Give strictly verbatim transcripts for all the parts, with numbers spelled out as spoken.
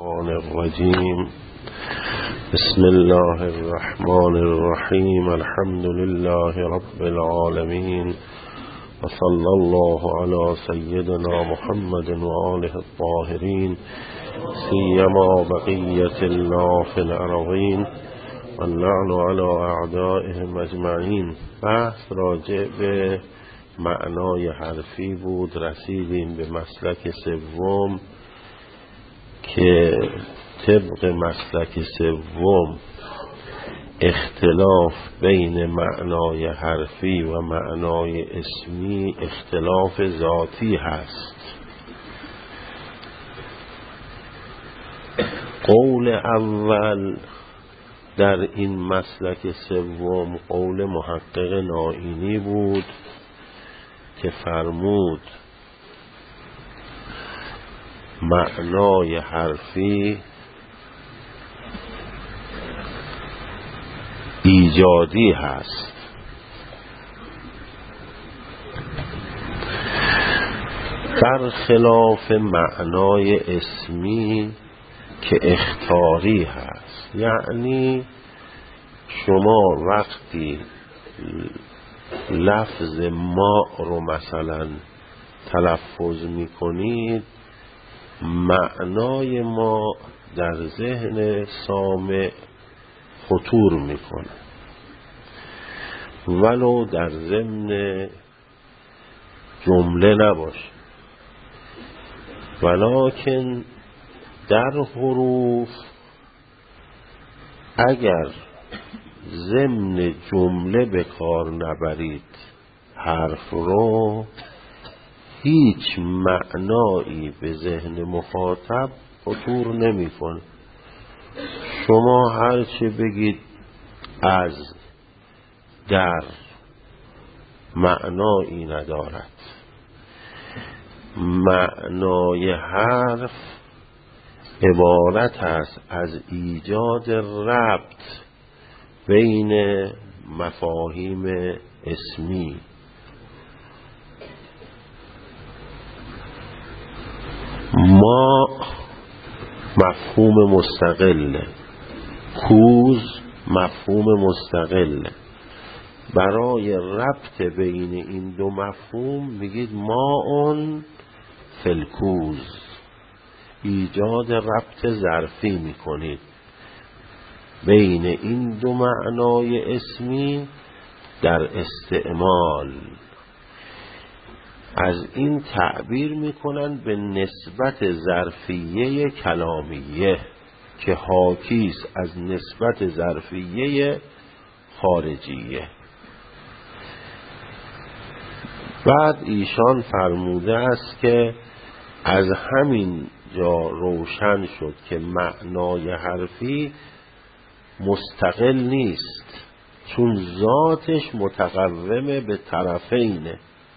الشیطان الرجیم. بسم الله الرحمن الرحیم. الحمد لله رب العالمین و صلی الله علی سیدنا محمد و آله الطاهرین سیما بقیت الله فی الارضین و اللعن علی اعدائهم اجمعین. بحث راجع به معنای حرفی بود. رسیدیم به مسلک سوم که طبق مسلک سوم اختلاف بین معنای حرفی و معنای اسمی اختلاف ذاتی هست. قول اول در این مسلک سوم قول محقق نائینی بود که فرمود معنای حرفی ایجادی هست، برخلاف معنای اسمی که اختیاری هست. یعنی شما وقتی لفظ ما رو مثلا تلفظ میکنید، معنای ما در ذهن سامع خطور میکنه ولو در ضمن جمله نباشه، ولکن در حروف اگر ضمن جمله به کار نبرید حرف رو، هیچ معنایی به ذهن مخاطب خطور نمیکنه. شما هر چه بگید از، در، معنایی ندارد. معنای حرف عبارت است از ایجاد ربط بین مفاهیم اسمی. ما مفهوم مستقله، کوز مفهوم مستقله. برای ربط بین این دو مفهوم میگید ماء فی الکوز، ایجاد ربط ظرفی میکنید بین این دو معنای اسمی در استعمال. از این تعبیر میکنن به نسبت ظرفیه کلامیه که حاکیست از نسبت ظرفیه خارجیه. بعد ایشان فرموده است که از همین جا روشن شد که معنای حرفی مستقل نیست، چون ذاتش متقومه به طرفینه.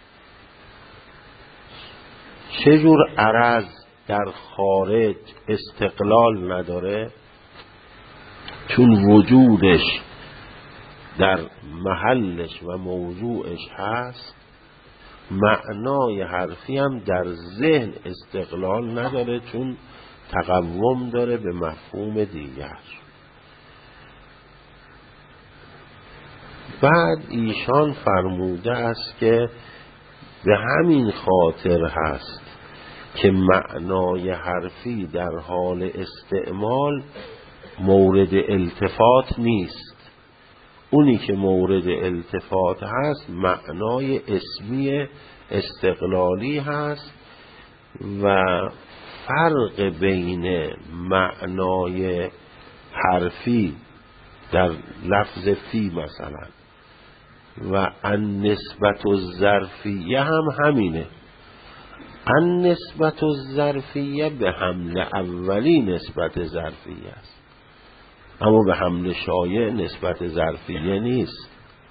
چجور عرض در خارج استقلال نداره؟ چون وجودش در محلش و موضوعش هست. معنای حرفی هم در ذهن استقلال نداره، چون تقوم داره به مفهوم دیگر. بعد ایشان فرموده است که به همین خاطر هست که معنای حرفی در حال استعمال مورد التفات نیست. اونی که مورد التفات هست معنای اسمی استقلالی هست و فرق بین معنای حرفی در لفظ فی مثلا و النسبت الظرفیه هم همینه. النسبت الظرفیه به حمل اولی نسبت ظرفیه است، اما به حمل شایع نسبت ظرفیه نیست.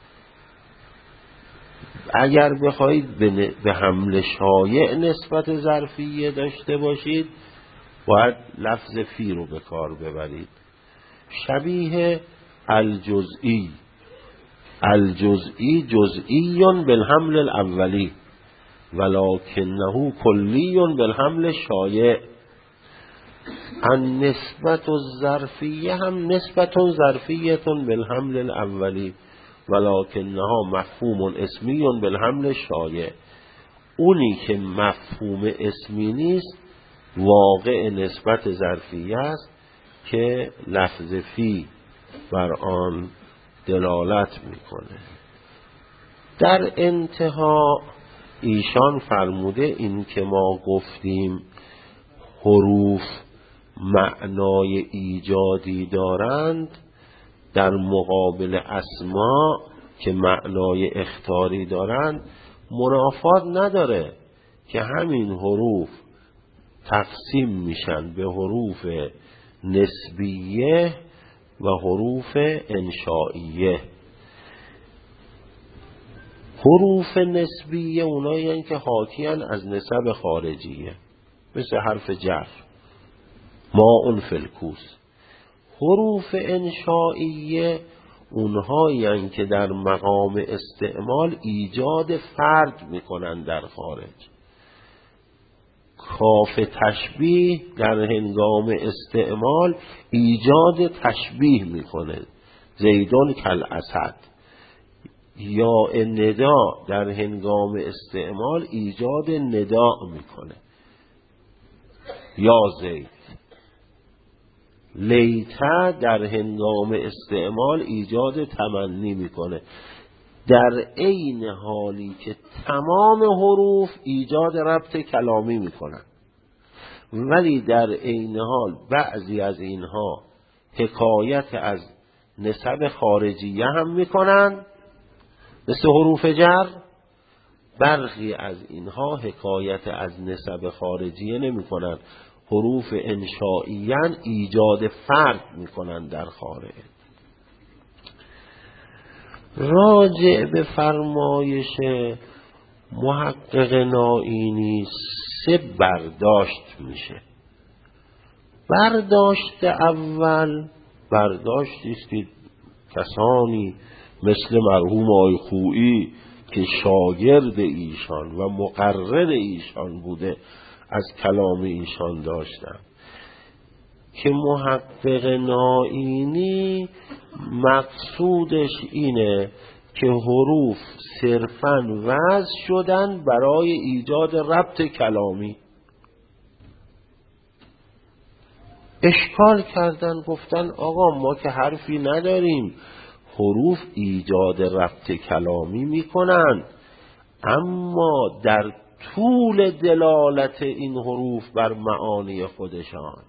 اگر بخواید به حمل شایع نسبت ظرفیه داشته باشید، باید لفظ فی رو به کار ببرید. شبیه الجزئی، الجزئی جزئی بالحمل الاولی ولکنه کلی بالحمل شایع. النسبت الظرفیه هم نسبت ظرفیه بالحمل الاولی ولکنها مفهوم اسمی بالحمل شایع. اونی که مفهوم اسمی نیست واقع نسبت ظرفیه است که لفظ فی بر آن دلالت میکنه. در انتها ایشان فرموده این که ما گفتیم حروف معنای ایجادی دارند در مقابل اسما که معنای اخطاری دارند منافات نداره که همین حروف تقسیم میشن به حروف نسبیه و حروف انشائیه. حروف نسبیه اونایی هستند که حاکیان از نسب خارجیه، مثل حرف جر، ماء فی الکوس. حروف انشائیه اونهایی هستند که در مقام استعمال ایجاد فرد میکنن در خارج. کاف تشبیه در هنگام استعمال ایجاد تشبیه میکنه، زیدون کل اسد. یا ندا در هنگام استعمال ایجاد ندا میکنه، یا زید. لیتا در هنگام استعمال ایجاد تمنی میکنه، در عین حالی که تمام حروف ایجاد ربط کلامی میکنن، ولی در عین حال بعضی از اینها حکایت از نسب خارجیه هم میکنن مثل حروف جر، برخی از اینها حکایت از نسب خارجیه نمی کنن، حروف انشائیان ایجاد فرد می کنن در خارج. راجع به فرمایش محقق نائینی سه برداشت میشه. برداشت اول برداشتی است که کسانی مثل مرحوم آقای خویی که شاگرد ایشان و مقرر ایشان بوده از کلام ایشان داشتن، که محقق نائینی مقصودش اینه که حروف صرفاً وضع شدن برای ایجاد ربط کلامی. اشکال کردن، گفتن آقا ما که حرفی نداریم، حروف ایجاد ربط کلامی میکنن، اما در طول دلالت این حروف بر معانی خودشان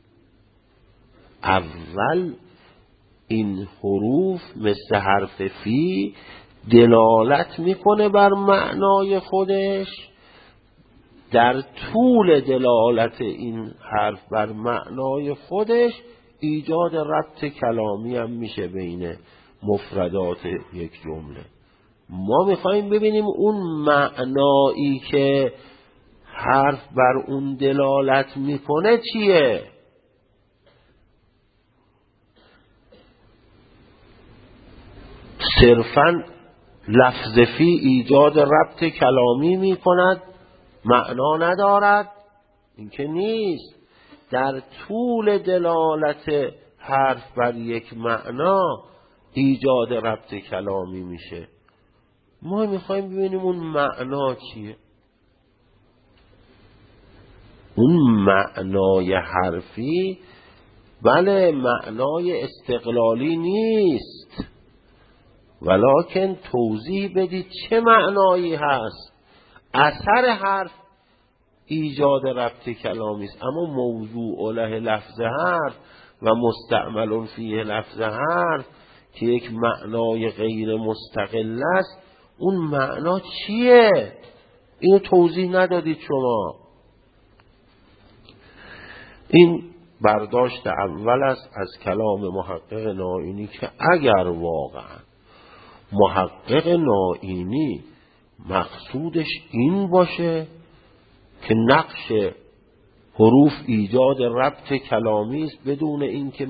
اول این حروف مثل حرف فی دلالت میکنه بر معنای خودش، در طول دلالت این حرف بر معنای خودش ایجاد ربط کلامی هم میشه بین مفردات یک جمله. ما میخواییم ببینیم اون معنایی که حرف بر اون دلالت میکنه چیه. صرفاً لفظ فی ایجاد ربط کلامی میکند، معنا ندارد؟ این که نیست. در طول دلالت حرف بر یک معنا ایجاد ربط کلامی میشه. ما میخوایم ببینیم اون معنا چیه. اون معنای حرفی بله معنای استقلالی نیست، ولکن توضیح بدید چه معنایی هست. اثر حرف ایجاد ربط کلامی است، اما موضوع له لفظ حرف و مستعمل فیه لفظ حرف که یک معنای غیر مستقل است، اون معنا چیه؟ اینو توضیح ندادید شما. این برداشت اول است از کلام محقق نائینی که اگر واقعا محقق نائینی مقصودش این باشه که نقش حروف ایجاد ربط کلامی است بدون اینکه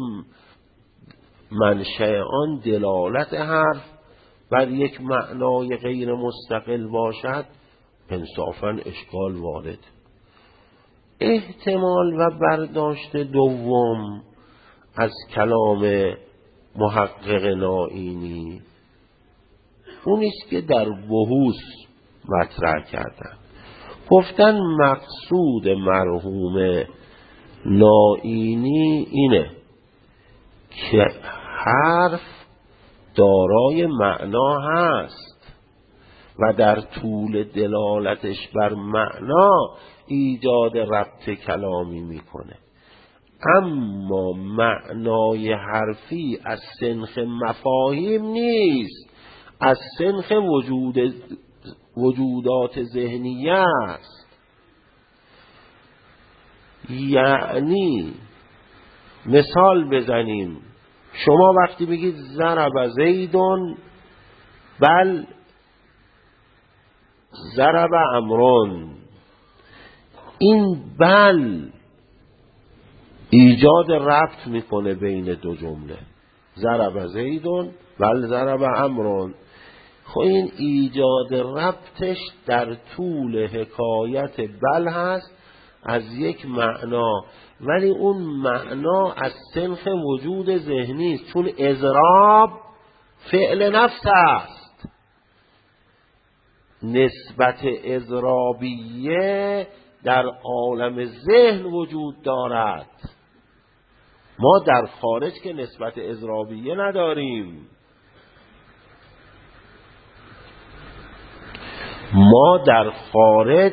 منشأ آن دلالت حرف بر یک معنای غیر مستقل باشد، انصافاً اشکال وارد. احتمال و برداشت دوم از کلام محقق نائینی اونیست که در بحوث مطرح کردن. گفتن مقصود مرحوم نائینی اینه که حرف دارای معنا هست و در طول دلالتش بر معنا ایجاد ربط کلامی میکنه، اما معنای حرفی از سنخ مفاهیم نیست، از سنخ وجود وجودات ذهنیه است. یعنی مثال بزنیم، شما وقتی بگید ضرب زیدون بل ضرب عمرون، این بل ایجاد ربط میکنه بین دو جمله، ضرب زیدون بل ضرب عمرون. خب این ایجاد ربطش در طول حکایت بل هست از یک معنا، ولی اون معنا از سنخ وجود ذهنی است، چون اضراب فعل نفس است. نسبت اضرابیه در عالم ذهن وجود دارد، ما در خارج که نسبت اضرابیه نداریم. ما در خارج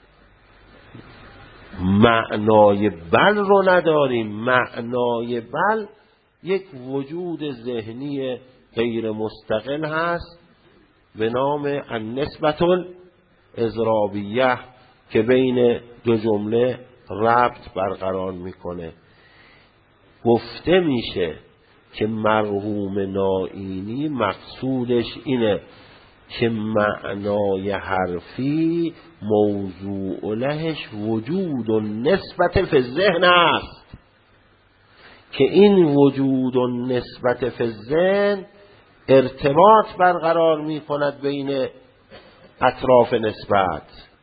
معنای بل رو نداریم. معنای بل یک وجود ذهنی غیر مستقل هست به نام النسبة الاضرابیه که بین دو جمله ربط برقرار میکنه. گفته میشه که مرحوم نائینی مقصودش اینه که معنای حرفی موضوع لهش وجود و نسبت فی الذهن است، که این وجود و نسبت فی الذهن ارتباط برقرار می کند بین اطراف نسبت.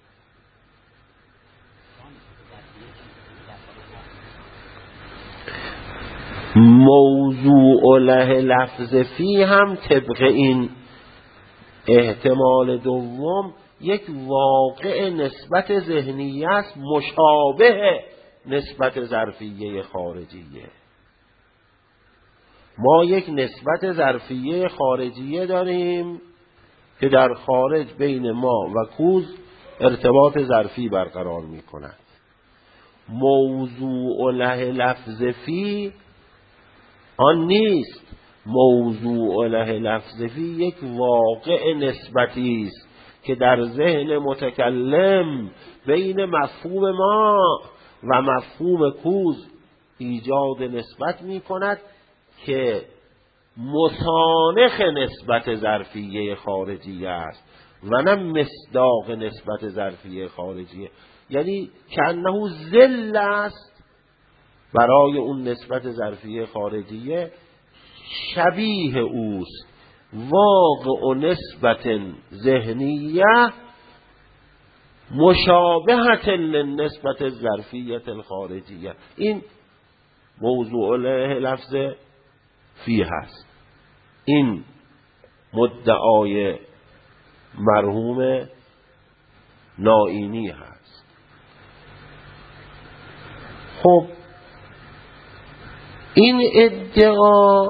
موضوع له لفظ فی هم طبق این احتمال دوم یک واقع نسبت ذهنی است مشابه نسبت ظرفیه خارجیه. ما یک نسبت ظرفیه خارجیه داریم که در خارج بین ما و کوز ارتباط ظرفی برقرار می کند. موضوع له لفظ فی آن نیست. موضوع له لفظ فی یک واقع نسبتی است که در ذهن متکلم بین مفهوم ما و مفهوم کوز ایجاد نسبت می کند که مسانخ نسبت ظرفیه خارجیه است و نه مصداق نسبت ظرفیه خارجیه. یعنی که انه ذل است برای اون نسبت ظرفیه خارجیه، شبیه اوست. واقع و نسبت ذهنیه مشابهت للنسبت ظرفیت الخارجیه. این موضوع له لفظ فی هست. این مدعای مرحوم نائینی هست. خب این ادعا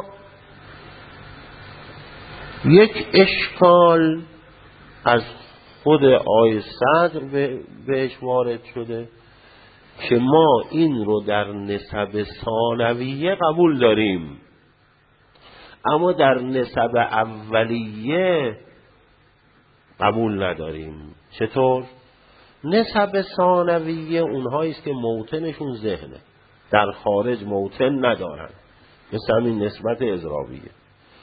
یک اشکال از خود آیه صدر بهش وارد شده که ما این رو در نسب ثانویه قبول داریم، اما در نسب اولیه قبول نداریم. چطور؟ نسب ثانویه اونهایی است که موطنشون ذهنه، در خارج موطن ندارن، مثل همین نسبت اضرابیه.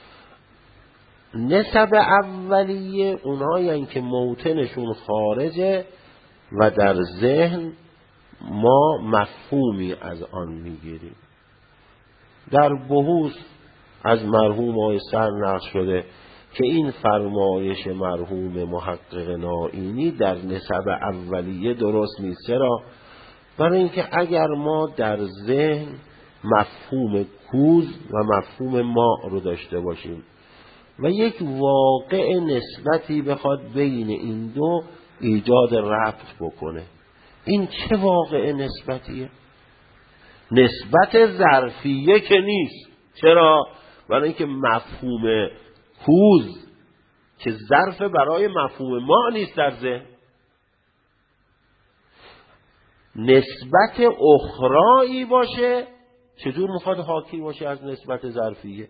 نسب اولیه اونهایی هستند که موطنشون خارجه و در ذهن ما مفهومی از آن میگیریم. در بحوث از مرحوم آقای صدر نقل شده که این فرمایش مرحوم محقق نائینی در نسب اولیه درست نیست. چرا؟ برای اینکه اگر ما در ذهن مفهوم کوز و مفهوم ماء رو داشته باشیم و یک واقع نسبتی بخواد بین این دو ایجاد ربط بکنه، این چه واقع نسبتیه؟ نسبت ظرفیه که نیست. چرا؟ برای اینکه مفهوم کوز که ظرف برای مفهوم ماء نیست در ذهن. نسبت اخرایی باشه، چجور میخواد حاکی باشه از نسبت ظرفیه؟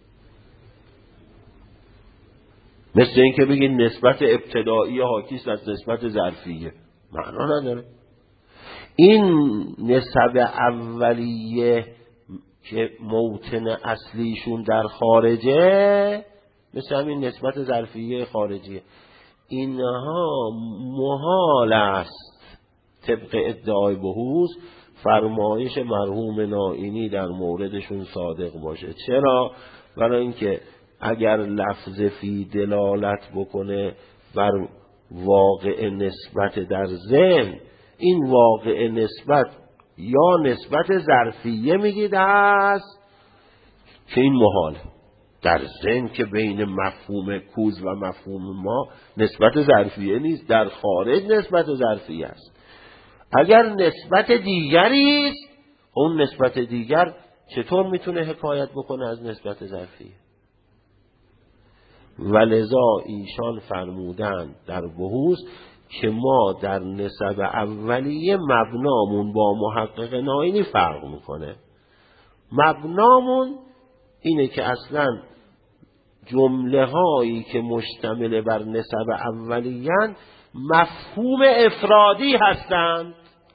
مثل این که بگید نسبت ابتدایی حاکیست از نسبت ظرفیه، معنا نداره. این نسب اولیه که موطن اصلیشون در خارجه، مثل همین نسبت ظرفیه خارجیه، اینها محال است طبق ادعای بهوز فرمایش مرحوم نائینی در موردشون صادق باشه. چرا؟ برای اینکه اگر لفظ فی دلالت بکنه بر واقع نسبت در ذهن، این واقع نسبت یا نسبت ظرفیه میگید هست که این محاله. در ذهن که بین مفهوم کوز و مفهوم ما نسبت ظرفیه نیست، در خارج نسبت ظرفیه است. اگر نسبت دیگری است، اون نسبت دیگر چطور میتونه حکایت بکنه از نسبت ظرفیه؟ ولذا ایشان فرمودند در بحوث که ما در نسب اولیه مبنامون با محقق نائینی فرق میکنه. مبنامون اینه که اصلا جمله هایی که مشتمل بر نسب اولیه‌اند مفهوم افرادی هستند.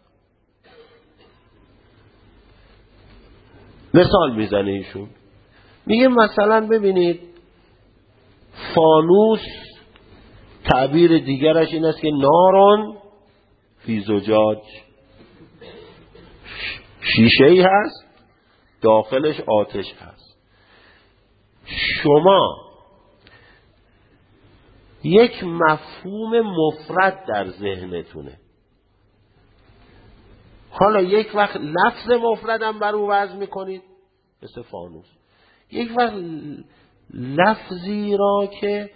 مثال میزنه ایشون، میگه مثلا ببینید فانوس تعبیر دیگرش این است که نارون فی زجاج، شیشه ای هست داخلش آتش هست. شما یک مفهوم مفرد در ذهنتونه، حالا یک وقت لفظ مفردم بر او وضع میکنید مثل فانوس، یک وقت لفظی را که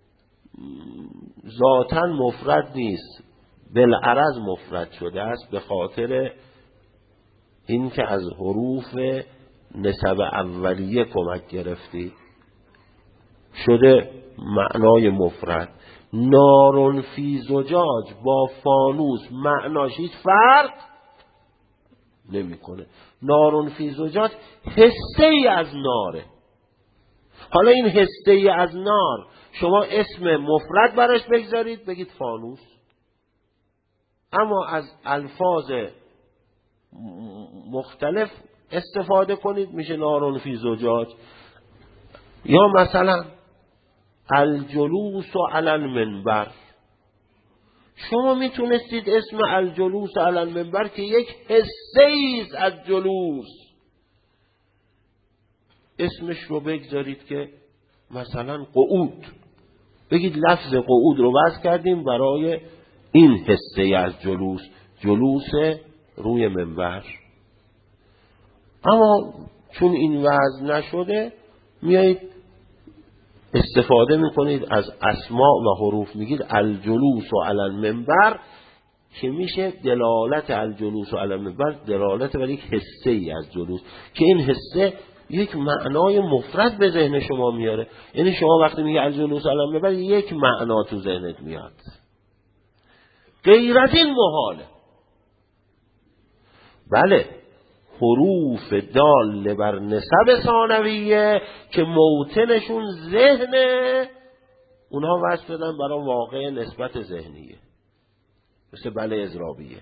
ذاتاً مفرد نیست بالعرض مفرد شده است به خاطر این که از حروف نسب اولیه کمک گرفتی شده معنای مفرد. نارون فی زجاج با فانوس معناش هیچ فرق نمیکنه. نارون فی زجاج حصه ای از ناره. حالا این حصه ای از نار شما اسم مفرد براش بگذارید بگید فانوس، اما از الفاظ مختلف استفاده کنید میشه نارون فی زجاج. یا مثلا الجلوس علی المنبر، شما میتونستید اسم الجلوس علی المنبر که یک حصه ایست از جلوس اسمش رو بگذارید که مثلا قعود، بگید لفظ قعود رو وضع کردیم برای این حصه از جلوس، جلوس روی منبر. اما چون این وضع نشده میایید استفاده میکنید از اسماء و حروف، میگید الجلوس و علی المنبر که میشه دلالت الجلوس و علی المنبر دلالت بر یک حصه ای از جلوس که این حصه یک معنای مفرد به ذهن شما میاره. یعنی شما وقتی میگه الجلوس علی المنبر یک معنا تو ذهنت میاد، غیر از این محاله. بله حروف دال بر نسب ثانویه که موطنشون ذهنه، اونها وصف شدن برای واقع نسبت ذهنیه مثل بله اضرابیه.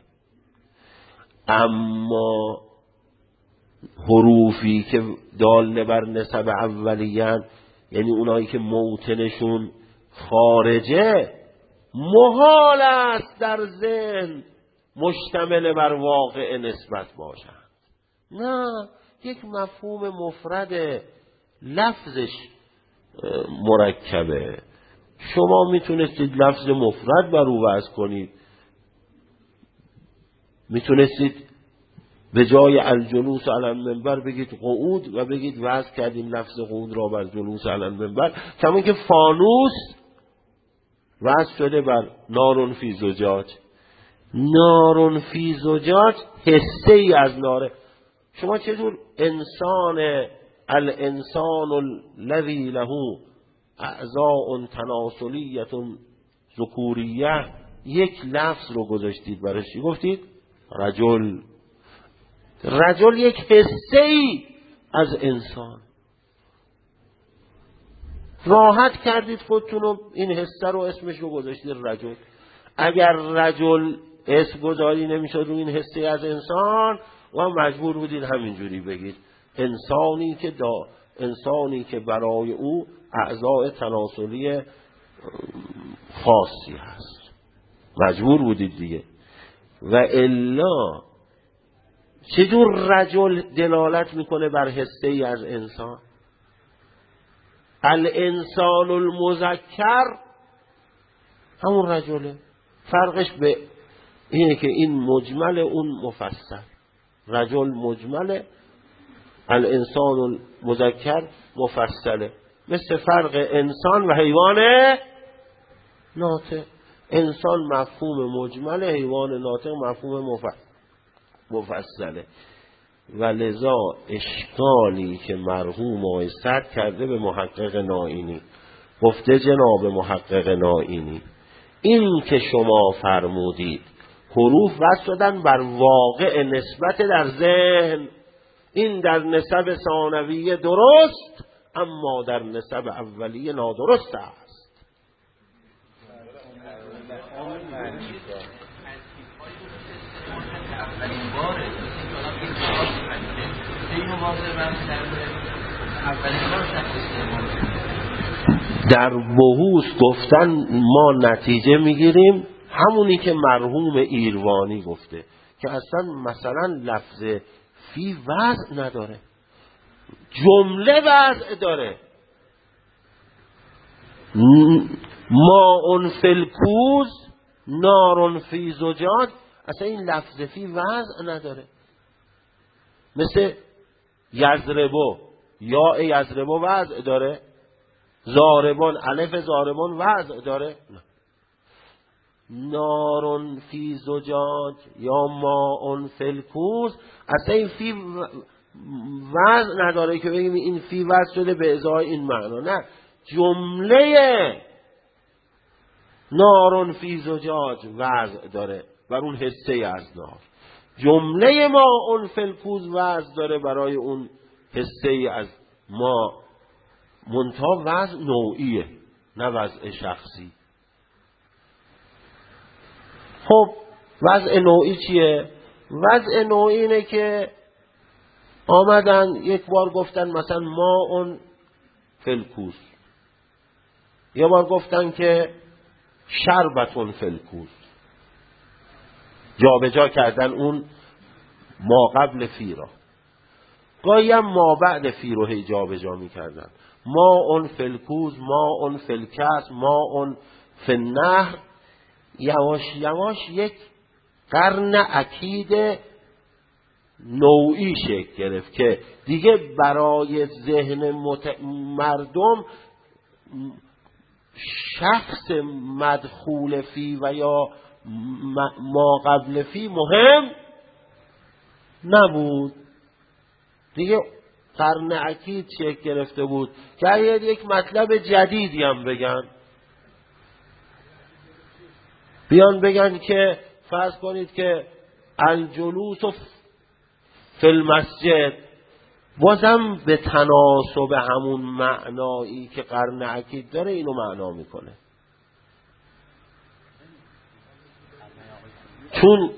اما حروفی که دال بر نسب اولیه یعنی اونایی که موطنشون خارجه، محال است در ذهن مشتمل بر واقع نسبت باشند. نه، یک مفهوم مفرد لفظش مرکبه. شما میتونستید لفظ مفرد بر او وضع کنید میتونستید به جای الجلوس علی المنبر بگید قعود و بگید وضع کردیم لفظ قعود را بر جلوس علی المنبر، کما که فانوس وضع شده بر نارون فی زجاج. نارون فی زجاج حصه ای از ناره. شما چطور انسان الانسان الذی له اعضاء تناسلیه ذکوریه یک لفظ رو گذاشتید برش، چی گفتید؟ رجل. رجل یک حصه ای از انسان. راحت کردید خودتون رو، این حصه رو اسمش رو گذاشتید رجل. اگر رجل اسم گذاری نمیشد رو این حصه از انسان و مجبور بودید همینجوری بگید انسانی که دا انسانی که برای او اعضاء تناسلی خاصی هست، مجبور بودید دیگه. و الا چجور رجل دلالت میکنه بر حصه ای از انسان؟ الانسان المذکر همون رجله. فرقش به اینه که این مجمل اون مفصل. رجل مجمل، الانسان المذکر مفصله. مثل فرق انسان و حیوان ناطق. انسان مفهوم مجمل، حیوان ناطق مفهوم مفصله. و لذا اشکالی که مرحوم آقای سعد کرده به محقق نائینی، گفته جناب محقق نائینی این که شما فرمودید حروف وصل شدن بر واقع نسبت در ذهن، این در نسب ثانویه درست اما در نسب اولیه نادرست است. در بحوث گفتن ما نتیجه میگیریم همونی که مرحوم ایروانی گفته که اصلا مثلا لفظ فی وضع نداره، جمله وضع داره. ماء فی الکوز نار فی زجاج، اصلا این لفظ فی وضع نداره. مثل یضربو، یا یضربو وضع داره؟ ضاربون، الف ضاربون وضع داره؟ نه. نارون فی زجاج یا ماء فی الکوز، اصلا این فی وضع نداره که بگیم این فی وضع شده به ازای این معنا. نه، جمله نارون فی زجاج وضع داره بر اون حصه از نار، جمله ماء فی الکوز وضع داره برای اون حصه از ما، منتها وضع نوعیه نه وضع شخصی. خب وضع نوعی چیه؟ وضع نوعی اینه که آمدن یک بار گفتن مثلا ماء فی الکوز، یه بار گفتن که شربتون فی الکوز، جا به جا کردن اون ما قبل فی را، گاهی هم ما بعد فی رو هی جا به جا می کردن. ماء فی الکوز، ماء فی الکأس، ماء فی النهر. یواش یواش یک قرن اکید نوعی شکل گرفت که دیگه برای ذهن مت... مردم شخص مدخول فی و یا ما قبل فی مهم نبود دیگه. قرن اکید شکل گرفته بود که اگر یک مطلب جدیدی هم بگن، بیان بگن که فرض کنید که الجلوس فی المسجد، بازم به تناسب همون معنایی که قرن اکید داره اینو معنا میکنه، چون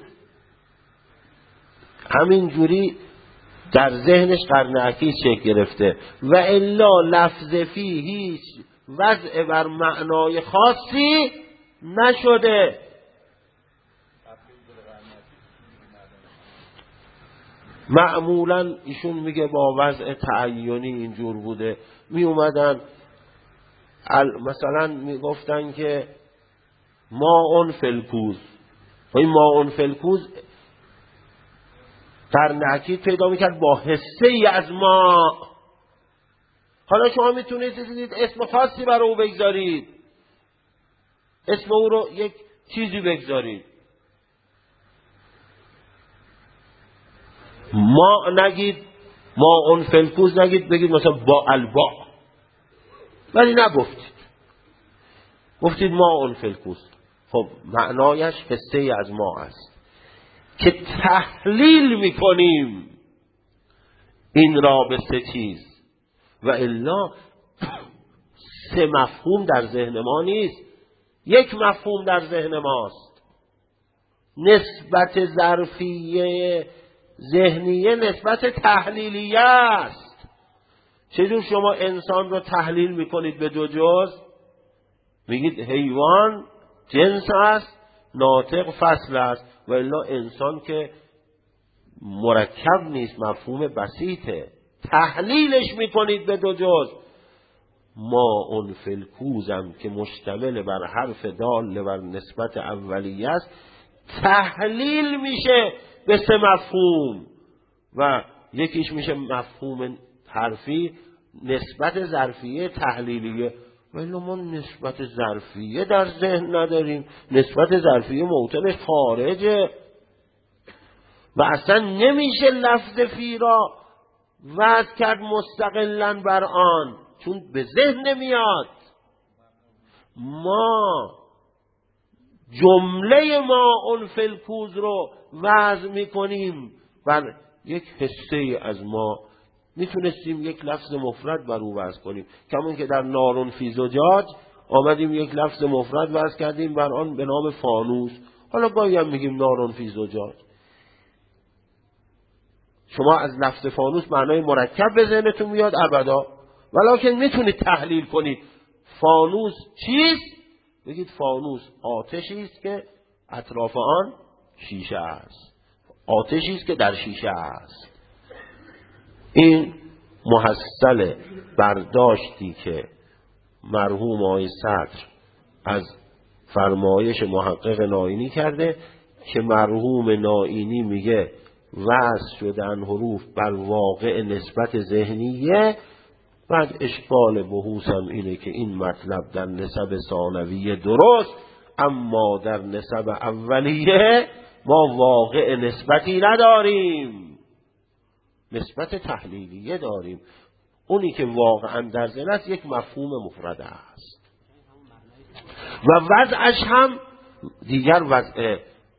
همین جوری در ذهنش قرن اکید شکل گرفته. و الا لفظ فی هیچ وضع بر معنای خاصی نشده. معمولا ایشون میگه با وضع تعینی اینجور بوده، می اومدن مثلا میگفتن که ماء فی الکوز، این ماء فی الکوز قرن اکید پیدا میکرد با حصه ای از ما. حالا شما میتونید اسم خاصی برای او بگذارید، اسم او رو یک چیزی بگذارید. ما نگید، ما اون فلکوز نگید، بگید مثلا با البا، ولی نگفتید، گفتید ما اون فلکوز. خب معنایش حصه ای از ما است که تحلیل میکنیم این را به سه چیز، و الا سه مفهوم در ذهن ما نیست، یک مفهوم در ذهن ماست. نسبت ظرفیه ذهنیه نسبت تحلیلیه است. چجور شما انسان رو تحلیل میکنید به دو جز؟ میگید حیوان جنس است، ناطق فصل است، و الا انسان که مرکب نیست، مفهوم بسیطه، تحلیلش میکنید به دو جز. ما اون فلکوزم که مشتمل بر حرف دال بر نسبت اولیه است، تحلیل میشه به سه مفهوم، و یکیش میشه مفهوم حرفی، نسبت ظرفیه تحلیلیه. ولی ما نسبت ظرفیه در ذهن نداریم، نسبت ظرفیه موطنش خارجه و اصلا نمیشه لفظ فی را وضع کرد مستقلاً بر آن، چون به ذهن نمیاد. ما جمله ما اون فلکوز رو وضع میکنیم بر یک حصه از ما. میتونستیم یک لفظ مفرد بر او وضع کنیم، کمون که در نارون فی زجاج آمدیم یک لفظ مفرد وضع کردیم بر آن به نام فانوس. حالا گاهی هم میگیم نارون فی زجاج. شما از لفظ فانوس معنای مرکب به ذهنتون میاد ابدا، ولکن میتونید تحلیل کنید فانوس چیست؟ بگید فانوس آتشی است که اطراف آن شیشه است، آتشی است که در شیشه است. این محصل برداشتی که مرحوم آقای صدر از فرمایش محقق نائینی کرده که مرحوم نائینی میگه وضع شدن حروف بر واقع نسبت ذهنیه. بعد اشکال بحوث هم اینه که این مطلب در نسب ثانویه درست، اما در نسب اولیه ما واقع نسبتی نداریم، نسبت تحلیلیه داریم. اونی که واقعا در ذهن است یک مفهوم مفرد است و وضعش هم دیگر وضع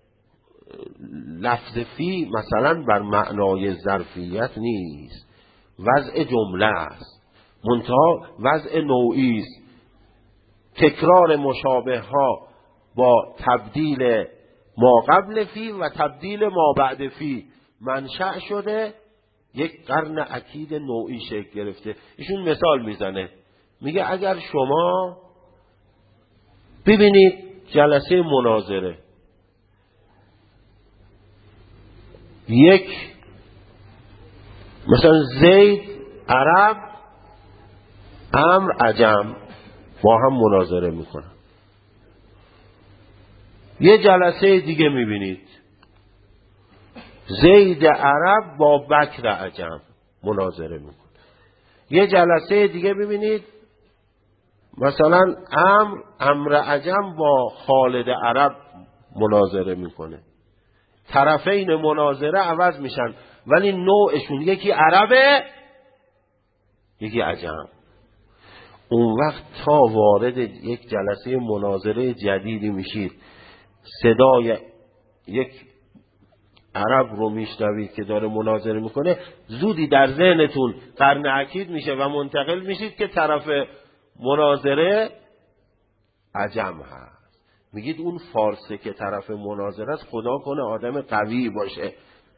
لفظ فی مثلا بر معنای ظرفیت نیست، وضع جمله است، منتها وضع نوعی است. تکرار مشابه ها با تبدیل ما قبل فی و تبدیل ما بعد فی منشأ شده یک قرن اکید نوعی شکل گرفته. ایشون مثال میزنه، میگه اگر شما ببینید جلسه مناظره، یک مثلا زید عرب امر عجم با هم مناظره میکنن، یه جلسه دیگه میبینید زید عرب با بکر عجم مناظره میکنه، یه جلسه دیگه ببینید مثلا امر امر عجم با خالد عرب مناظره میکنه. طرفین مناظره عوض میشن ولی نوعشون یکی عربه یکی عجم. اون وقت تا وارد یک جلسه مناظره جدیدی میشید، صدای یک عرب رو میشنوید که داره مناظره میکنه، زودی در ذهنتون قرن اکید میشه و منتقل میشید که طرف مناظره عجم هست. میگید اون فارسه که طرف مناظره است خدا کنه آدم قوی باشه،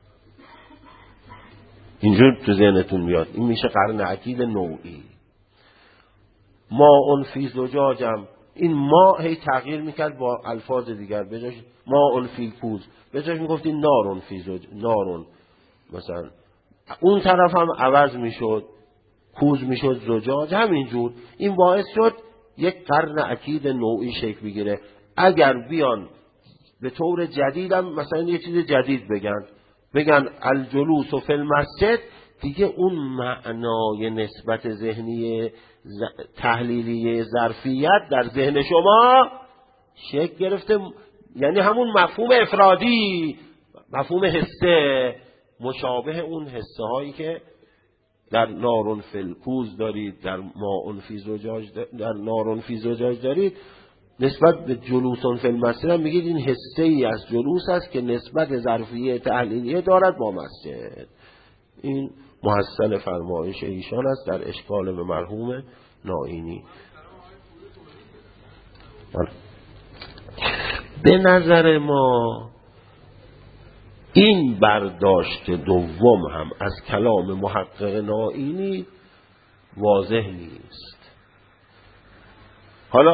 اینجور تو ذهنتون میاد. این میشه قرن اکید نوعی. ما اون فی زجاجم، این ما هی تغییر میکرد با الفاظ دیگر، بجاش ما اون فی کوز بجاش میگفتیم نارون فی زج نارون، مثلا اون طرف هم عوض میشد، کوز میشد زجاج، همینجور. این باعث شد یک قرن اکید نوعی شکل بگیره. اگر بیان به طور جدید هم مثلا یه چیز جدید بگن، بگن الجلوس فی المسجد، دیگه اون معنای نسبت ذهنی تحلیلی ظرفیت در ذهن شما شکل گرفته، یعنی همون مفهوم افرادی، مفهوم حسه، مشابه اون حسه هایی که در نارون فی الکوز دارید، در ماء فی زجاج، در نارون فی زجاج دارید، نسبت به جلوسون فی المسجد هم میگید این حسه ای از جلوس است که نسبت ظرفیه تحلیلیه دارد با مسجد. این محصل فرمایش ایشان است در اشکال به مرحوم نائینی. به نظر ما این برداشت دوم هم از کلام محقق نائینی واضح نیست. حالا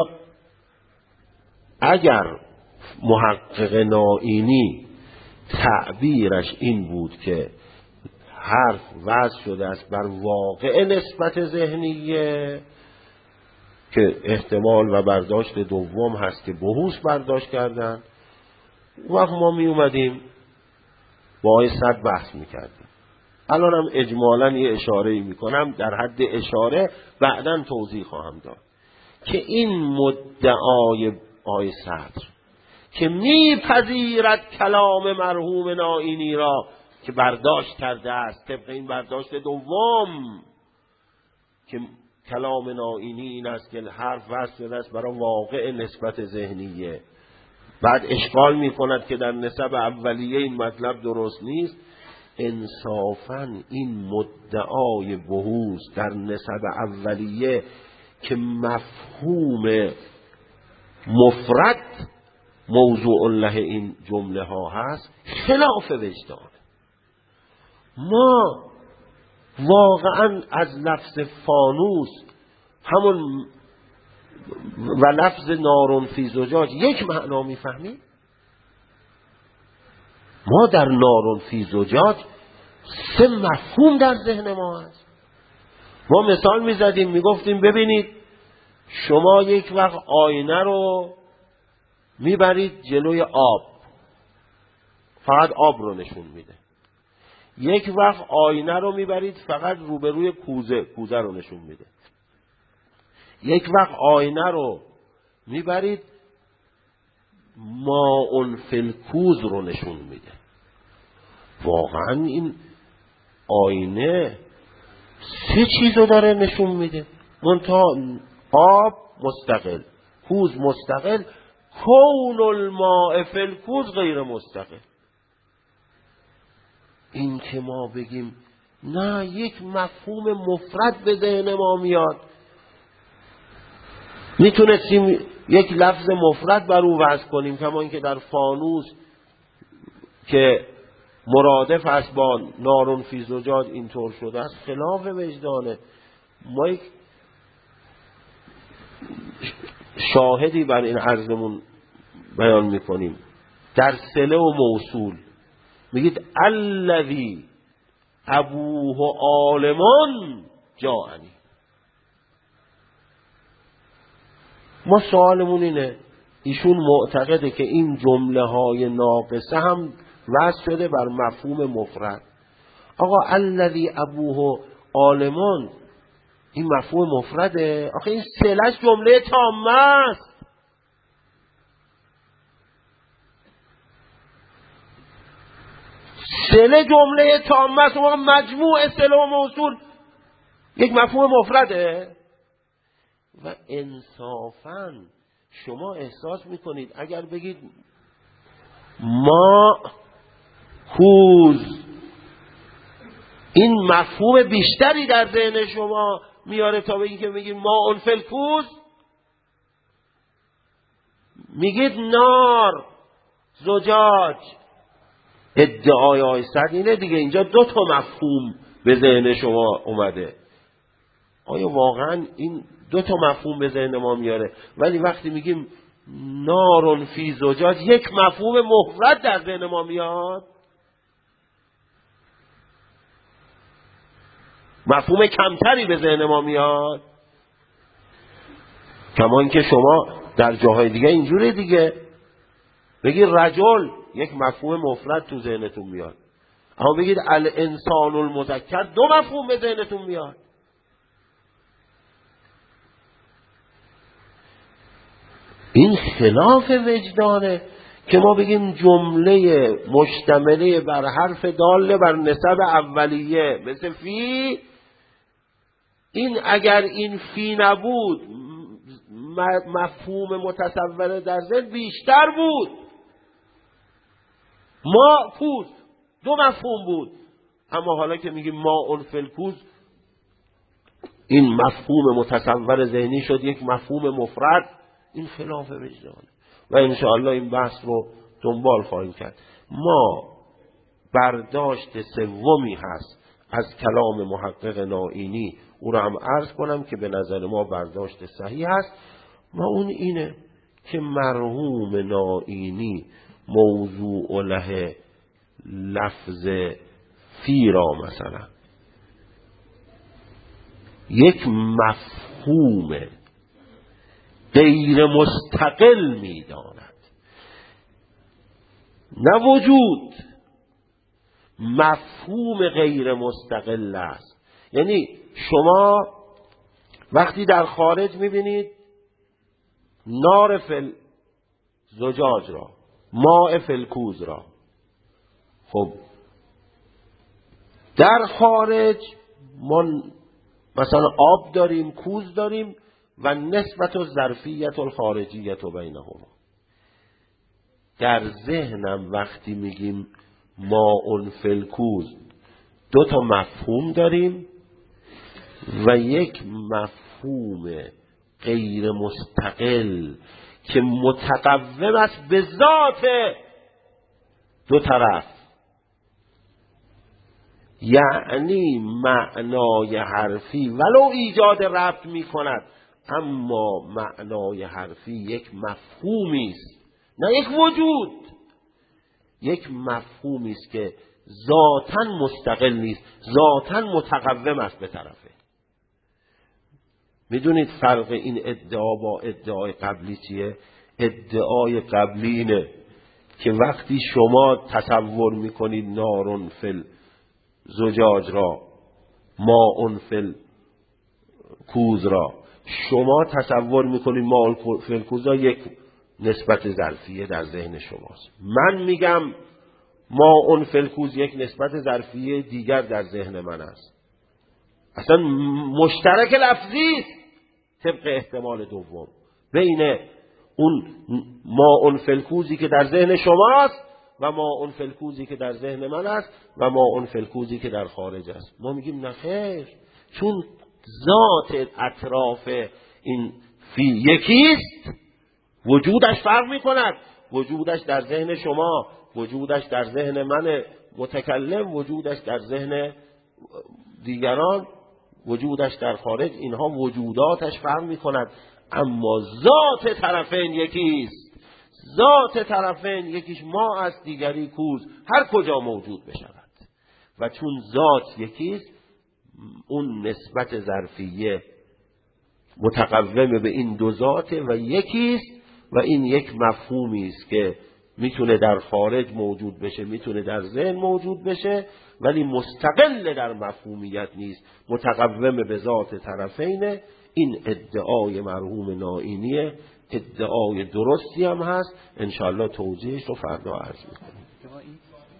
اگر محقق نائینی تعبیرش این بود که حرف وضع شده است بر واقع نسبت ذهنیه، که احتمال و برداشت دوم هست که بحوث برداشت کردن، وقت ما می اومدیم با آیه صد بحث میکردیم. الان هم اجمالاً یه اشاره می کنم، در حد اشاره بعداً توضیح خواهم داد که این مدعای آیه صدر که میپذیرد کلام مرحوم نائینی را که برداشت کرده است طبق این برداشت دوم که کلام نائینی این است که حرف وصل شده است برای واقع نسبت ذهنیه، بعد اشکال می کند که در نسب اولیه این مطلب درست نیست. انصافاً این مدعای بحوث در نسب اولیه که مفهوم مفرد موضوع له این جمله ها هست خلاف وجدان. ما واقعا از لفظ فانوس همون و لفظ نارون فی زجاج یک معنا میفهمیم؟ ما در نارون فی زجاج سه مفهوم در ذهن ما هست. ما مثال میزدیم میگفتیم ببینید شما یک وقت آینه رو میبرید جلوی آب، فقط آب رو نشون میده. یک وقت آینه رو میبرید فقط روبروی کوزه، کوزه رو نشون میده. یک وقت آینه رو میبرید ماء فی الکوز رو نشون میده. واقعا این آینه سه چیز رو داره نشون میده، منتها آب مستقل، کوز مستقل، کون الماء فی الکوز غیر مستقل. این که ما بگیم نه یک مفهوم مفرد به ذهن ما میاد، میتونستیم یک لفظ مفرد بر او وضع کنیم، کما اینکه در فانوس که مرادف است با نارون فی زجاج اینطور شده است، خلاف وجدانه. ما یک شاهدی بر این عرضمون بیان میکنیم در صله و موصول. میگید الذی ابوه عالمون جاءنی. ما سوالمون اینه، ایشون معتقده که این جمله های ناقصه هم وضع شده بر مفهوم مفرد. آقا الذی ابوه عالمون این مفهوم مفرده؟ آخه این سلش جمله تامه است. سله جمله تامه است و مجموع سله و موصول یک مفهوم مفرده. و انصافاً شما احساس میکنید اگر بگید ما کوز، این مفهوم بیشتری در ذهن شما میاره تا به این که میگید ما اون فی الکوز. میگید نار، زجاج. ادعای آیه صدر اینه دیگه، اینجا دو تا مفهوم به ذهن شما اومده. آیا واقعا این دو تا مفهوم به ذهن ما میاره؟ ولی وقتی میگیم نارون فی زجاج یک مفهوم مفرد در ذهن ما میاد، مفهوم کمتری به ذهن ما میاد. کما اینکه شما در جاهای دیگه اینجوری دیگه بگی رجل یک مفهوم مفرد تو ذهنتون میاد، اما بگید الانسان المذکر دو مفهوم به ذهنتون میاد. این خلاف وجدانه که ما بگیم جمله مشتمله بر حرف داله بر نسب اولیه مثل فی، این اگر این فی نبود مفهوم متصور در ذهن بیشتر بود. ما کوز دو مفهوم بود، اما حالا که میگیم ما اون فلکوز، این مفهوم متصور ذهنی شد یک مفهوم مفرد. این خلاف وجدانه و انشاءالله این بحث رو دنبال خواهیم کرد. ما برداشت سومی هست از کلام محقق نائینی، او رو هم عرض کنم که به نظر ما برداشت صحیح هست، و اون اینه که مرحوم نائینی موضوع له لفظ فی را مثلا یک مفهوم غیر مستقل می داند، نه وجود، مفهوم غیر مستقل است. یعنی شما وقتی در خارج می بینید نار فل زجاج را، ماء فلکوز را، خب در خارج ما مثلا آب داریم، کوز داریم و نسبت و ظرفیت و خارجیت و بینهما. در ذهنم وقتی میگیم ماء فلکوز دو تا مفهوم داریم و یک مفهوم غیر مستقل که متقوم است به ذات دو طرف، یعنی معنای حرفی ولو ایجاد ربط می کند، اما معنای حرفی یک مفهومی است، نه یک وجود، یک مفهومی است که ذاتاً مستقل نیست، ذاتاً متقوم است به طرفه. میدونید فرق این ادعا با ادعای قبلی چیه؟ ادعای قبلی اینه که وقتی شما تصور میکنید نارون فل زجاج را، ماء فل کوز را، شما تصور میکنید ماء فل کوز را یک نسبت ظرفیه در ذهن شماست. من میگم ماء فل کوز یک نسبت ظرفیه دیگر در ذهن من است. اصلا مشترک لفظی است طبق احتمال دوم بین اون ماء فلکوزی که در ذهن شماست و ماء فلکوزی که در ذهن من است و ماء فلکوزی که در خارج است. ما میگیم نه خیر، چون ذات اطراف این فی یکیست، وجودش فرق میکند. وجودش در ذهن شما، وجودش در ذهن من متکلم، وجودش در ذهن دیگران، وجودش در خارج، اینها وجوداتش فرق میکند، اما ذات طرفین یکیست. ذات طرفین یکیش ما است، دیگری کوز، هر کجا موجود بشود. و چون ذات یکیست، اون نسبت ظرفیه متقوم به این دو ذاته و یکیست و این یک مفهومی است که میتونه در خارج موجود بشه، میتونه در ذهن موجود بشه، ولی مستقل در مفهومیت نیست، متقوم به ذات طرفینه. این ادعای مرحوم نائینیه، ادعای درستی هم هست، انشاءالله توضیحش رو فردا عرض میکنیم.